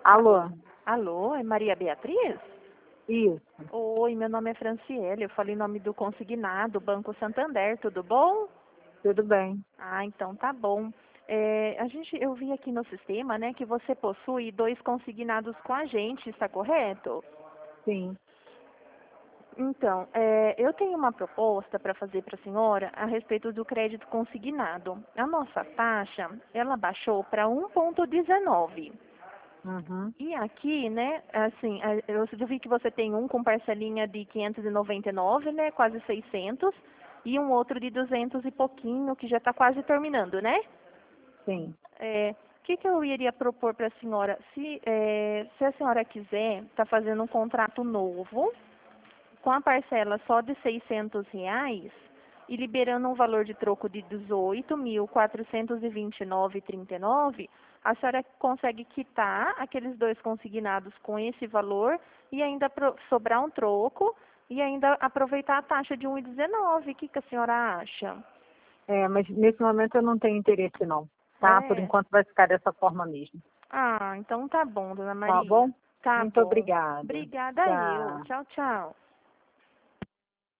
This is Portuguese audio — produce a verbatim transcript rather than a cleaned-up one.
Alô? Alô, é Maria Beatriz? Isso, Oi, meu nome é Franciele, eu falei em nome do consignado, Banco Santander, tudo bom? tudo bem. Ah, então tá bom. É, a gente, eu vi aqui no sistema, né, que você possui dois consignados com a gente, está correto? Sim. Então, é, eu tenho uma proposta para fazer para a senhora a respeito do crédito consignado. A nossa taxa, ela baixou para um vírgula dezenove. Uhum. E aqui, né, assim, a- eu eu vi que você tem um com parcelinha de quinhentos e noventa e nove, né, quase seiscentos, e um outro de duzentos e pouquinho, que já está quase terminando, né? Sim. É, o que, que eu iria propor para a senhora? Se, é, se a senhora quiser, está fazendo um contrato novo, com a parcela só de seiscentos reais e liberando um valor de troco de dezoito mil quatrocentos e vinte e nove vírgula trinta e nove, a senhora consegue quitar aqueles dois consignados com esse valor e ainda pro- sobrar um troco e ainda aproveitar a taxa de um vírgula dezenove. O que, que a senhora acha? É, mas nesse momento eu não tenho interesse não, tá? Por É? enquanto vai ficar dessa forma mesmo. Ah, então tá bom, dona Tá Maria. bom? Tá Muito bom. obrigada. Obrigada eu. Tchau. Tchau, tchau.